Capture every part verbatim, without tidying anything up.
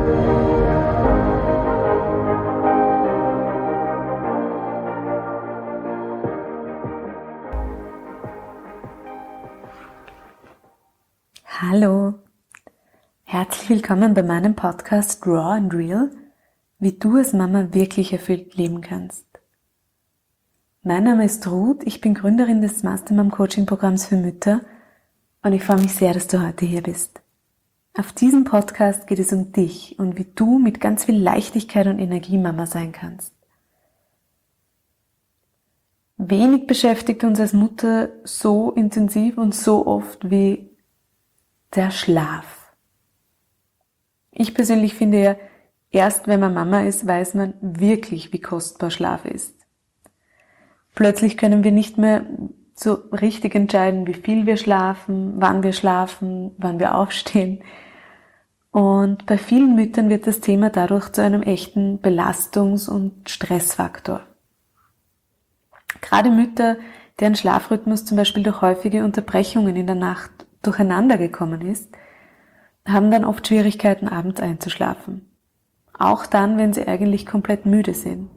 Hallo, herzlich willkommen bei meinem Podcast Raw and Real, wie du als Mama wirklich erfüllt leben kannst. Mein Name ist Ruth, ich bin Gründerin des Mastermom Coaching Programms für Mütter und ich freue mich sehr, dass du heute hier bist. Auf diesem Podcast geht es um dich und wie du mit ganz viel Leichtigkeit und Energie Mama sein kannst. Wenig beschäftigt uns als Mutter so intensiv und so oft wie der Schlaf. Ich persönlich finde ja, erst wenn man Mama ist, weiß man wirklich, wie kostbar Schlaf ist. Plötzlich können wir nicht mehr so richtig entscheiden, wie viel wir schlafen, wann wir schlafen, wann wir aufstehen. Und bei vielen Müttern wird das Thema dadurch zu einem echten Belastungs- und Stressfaktor. Gerade Mütter, deren Schlafrhythmus zum Beispiel durch häufige Unterbrechungen in der Nacht durcheinander gekommen ist, haben dann oft Schwierigkeiten, abends einzuschlafen. Auch dann, wenn sie eigentlich komplett müde sind.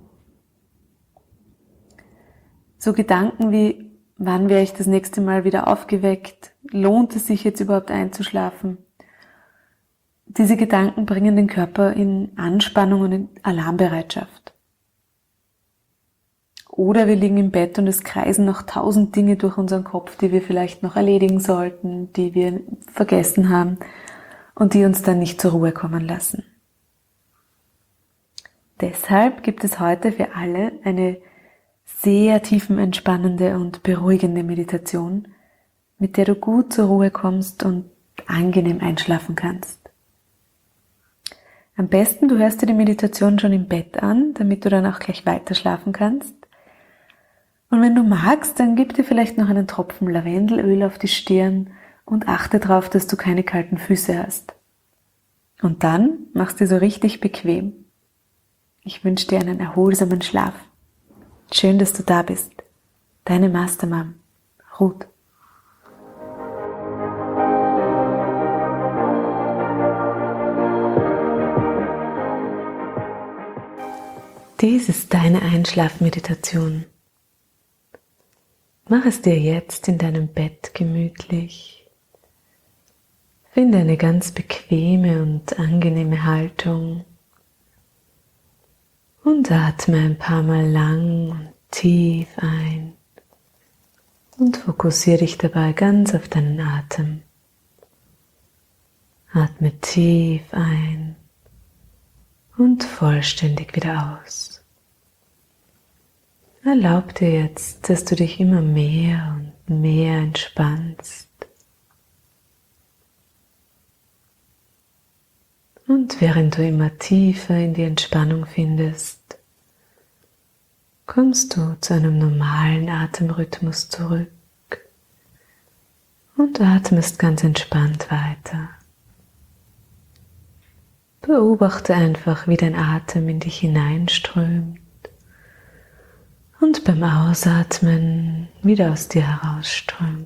So Gedanken wie, wann wäre ich das nächste Mal wieder aufgeweckt? Lohnt es sich jetzt überhaupt einzuschlafen? Diese Gedanken bringen den Körper in Anspannung und in Alarmbereitschaft. Oder wir liegen im Bett und es kreisen noch tausend Dinge durch unseren Kopf, die wir vielleicht noch erledigen sollten, die wir vergessen haben und die uns dann nicht zur Ruhe kommen lassen. Deshalb gibt es heute für alle eine sehr tiefenentspannende und beruhigende Meditation, mit der du gut zur Ruhe kommst und angenehm einschlafen kannst. Am besten, du hörst dir die Meditation schon im Bett an, damit du dann auch gleich weiter schlafen kannst. Und wenn du magst, dann gib dir vielleicht noch einen Tropfen Lavendelöl auf die Stirn und achte darauf, dass du keine kalten Füße hast. Und dann machst du dir so richtig bequem. Ich wünsche dir einen erholsamen Schlaf. Schön, dass du da bist. Deine Mastermom, Ruth. Dies ist deine Einschlafmeditation. Mach es dir jetzt in deinem Bett gemütlich. Finde eine ganz bequeme und angenehme Haltung und atme ein paar Mal lang und tief ein und fokussiere dich dabei ganz auf deinen Atem. Atme tief ein und vollständig wieder aus. Erlaub dir jetzt, dass du dich immer mehr und mehr entspannst. Und während du immer tiefer in die Entspannung findest, kommst du zu einem normalen Atemrhythmus zurück und atmest ganz entspannt weiter. Beobachte einfach, wie dein Atem in dich hineinströmt. Und beim Ausatmen wieder aus dir herausströmt.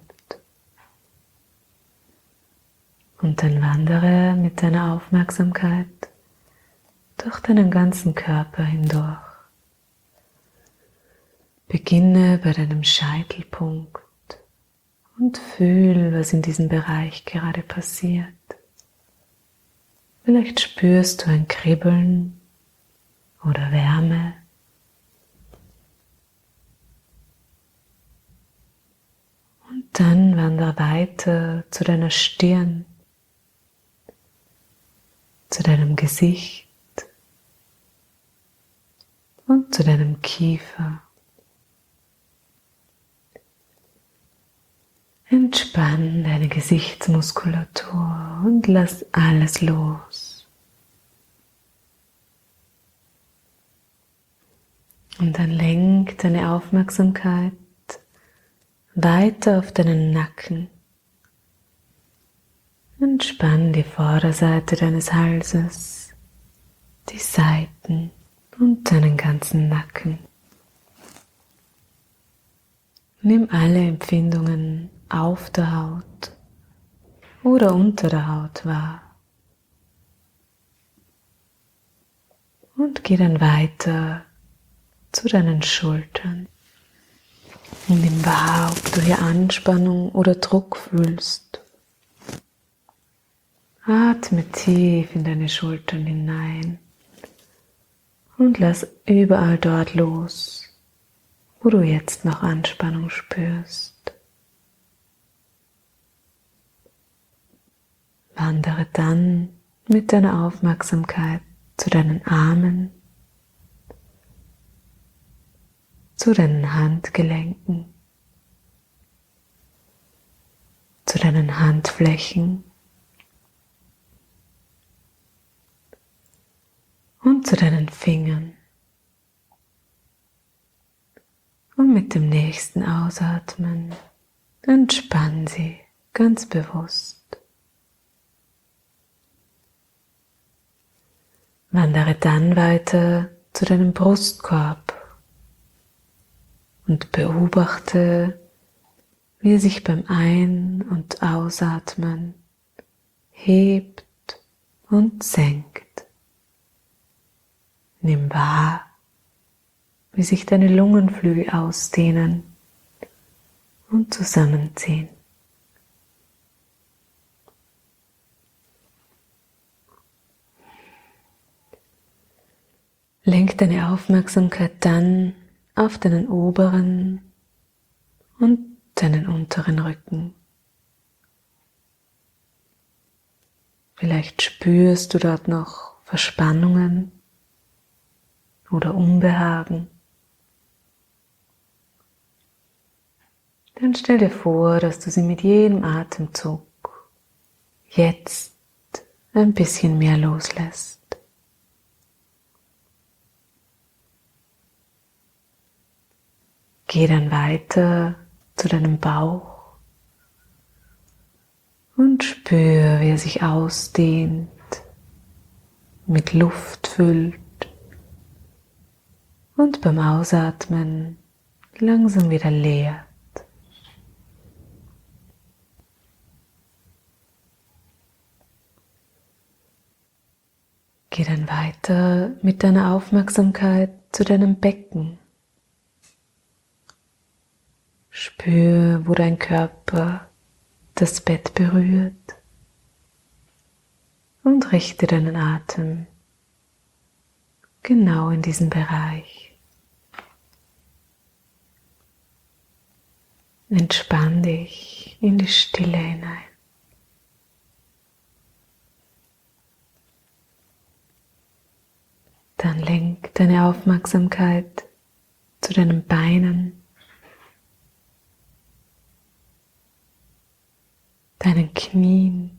Und dann wandere mit deiner Aufmerksamkeit durch deinen ganzen Körper hindurch. Beginne bei deinem Scheitelpunkt und fühl, was in diesem Bereich gerade passiert. Vielleicht spürst du ein Kribbeln oder Wärme. Dann wandere weiter zu deiner Stirn, zu deinem Gesicht und zu deinem Kiefer. Entspann deine Gesichtsmuskulatur und lass alles los. Und dann lenk deine Aufmerksamkeit weiter auf deinen Nacken. Entspann die Vorderseite deines Halses, die Seiten und deinen ganzen Nacken. Nimm alle Empfindungen auf der Haut oder unter der Haut wahr. Und geh dann weiter zu deinen Schultern. Und nimm wahr, ob du hier Anspannung oder Druck fühlst. Atme tief in deine Schultern hinein und lass überall dort los, wo du jetzt noch Anspannung spürst. Wandere dann mit deiner Aufmerksamkeit zu deinen Armen, zu deinen Handgelenken, zu deinen Handflächen und zu deinen Fingern. Und mit dem nächsten Ausatmen entspann sie ganz bewusst. Wandere dann weiter zu deinem Brustkorb und beobachte, wie er sich beim Ein- und Ausatmen hebt und senkt. Nimm wahr, wie sich deine Lungenflügel ausdehnen und zusammenziehen. Lenk deine Aufmerksamkeit dann auf deinen oberen und deinen unteren Rücken. Vielleicht spürst du dort noch Verspannungen oder Unbehagen. Dann stell dir vor, dass du sie mit jedem Atemzug jetzt ein bisschen mehr loslässt. Geh dann weiter zu deinem Bauch und spür, wie er sich ausdehnt, mit Luft füllt und beim Ausatmen langsam wieder leert. Geh dann weiter mit deiner Aufmerksamkeit zu deinem Becken. Spür, wo dein Körper das Bett berührt und richte deinen Atem genau in diesen Bereich. Entspann dich in die Stille hinein. Dann lenk deine Aufmerksamkeit zu deinen Beinen, deinen Knien,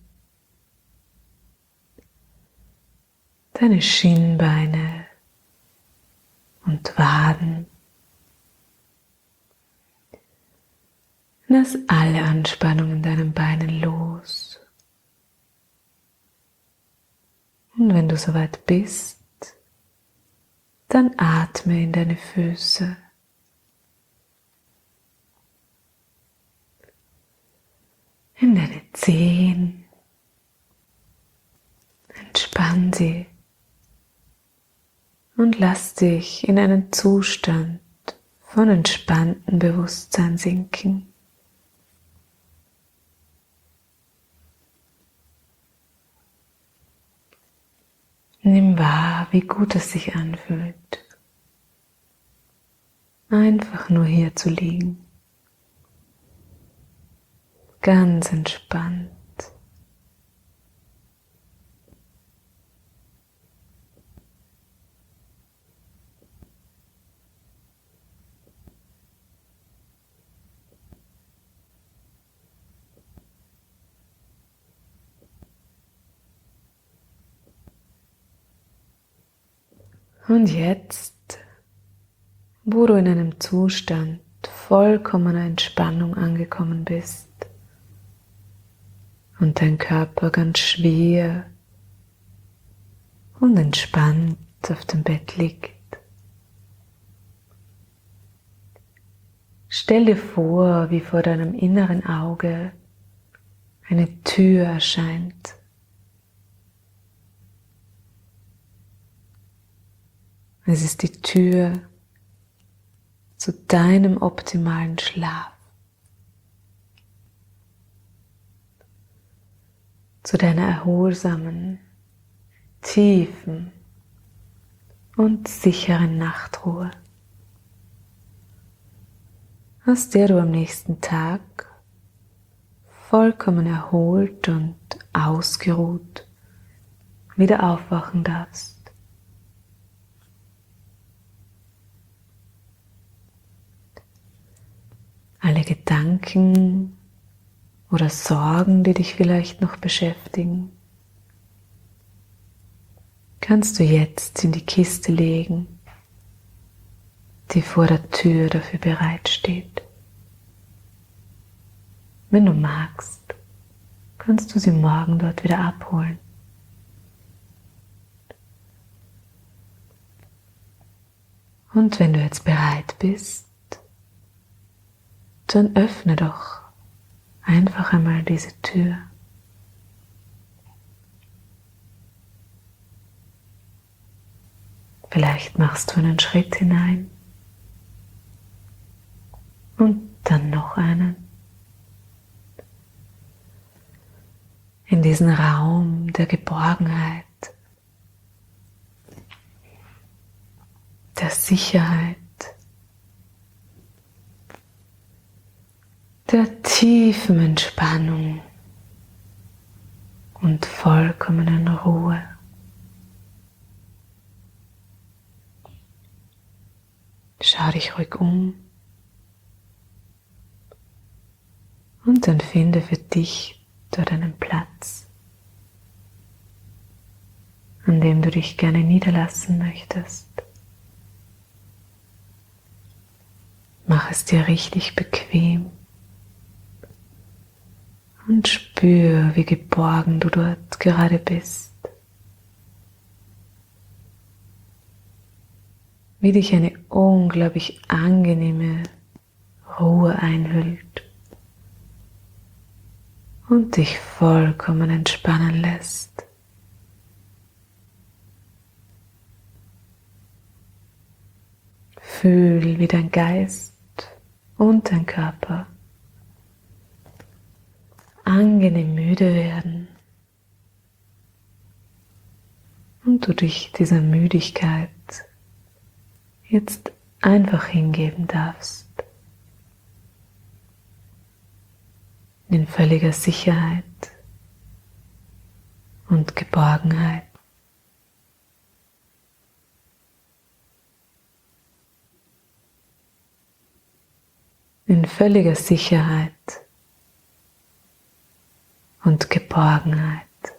deine Schienbeine und Waden. Lass alle Anspannung in deinen Beinen los. Und wenn du soweit bist, dann atme in deine Füße. In deine Zehen. Entspann sie und lass dich in einen Zustand von entspanntem Bewusstsein sinken. Nimm wahr, wie gut es sich anfühlt, einfach nur hier zu liegen, ganz entspannt. Und jetzt, wo du in einem Zustand vollkommener Entspannung angekommen bist und dein Körper ganz schwer und entspannt auf dem Bett liegt, stell dir vor, wie vor deinem inneren Auge eine Tür erscheint. Es ist die Tür zu deinem optimalen Schlaf, zu deiner erholsamen, tiefen und sicheren Nachtruhe, aus der du am nächsten Tag vollkommen erholt und ausgeruht wieder aufwachen darfst. Alle Gedanken oder Sorgen, die dich vielleicht noch beschäftigen, kannst du jetzt in die Kiste legen, die vor der Tür dafür bereitsteht. Wenn du magst, kannst du sie morgen dort wieder abholen. Und wenn du jetzt bereit bist, dann öffne doch einfach einmal diese Tür. Vielleicht machst du einen Schritt hinein und dann noch einen. In diesen Raum der Geborgenheit, der Sicherheit, der tiefen Entspannung und vollkommenen Ruhe. Schau dich ruhig um und dann finde für dich dort einen Platz, an dem du dich gerne niederlassen möchtest. Mach es dir richtig bequem und spür, wie geborgen du dort gerade bist. Wie dich eine unglaublich angenehme Ruhe einhüllt und dich vollkommen entspannen lässt. Fühl, wie dein Geist und dein Körper angenehm müde werden und du dich dieser Müdigkeit jetzt einfach hingeben darfst. In völliger Sicherheit und Geborgenheit. In völliger Sicherheit und Geborgenheit.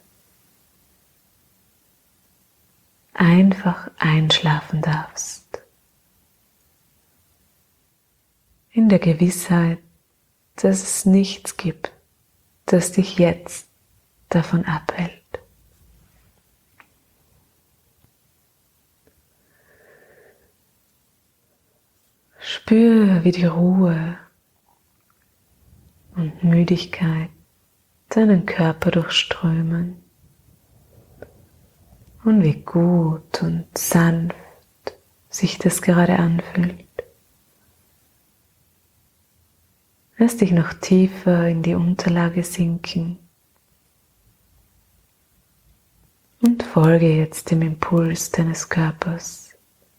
Einfach einschlafen darfst. In der Gewissheit, dass es nichts gibt, das dich jetzt davon abhält. Spür, wie die Ruhe und Müdigkeit deinen Körper durchströmen und wie gut und sanft sich das gerade anfühlt. Lass dich noch tiefer in die Unterlage sinken und folge jetzt dem Impuls deines Körpers,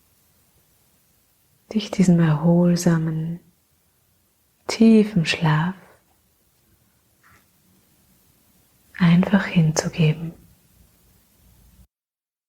dich diesem erholsamen, tiefen Schlaf einfach hinzugeben.